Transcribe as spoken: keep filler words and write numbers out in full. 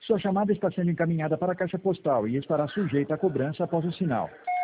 Sua chamada está sendo encaminhada para a caixa postal e estará sujeita a cobrança após o sinal.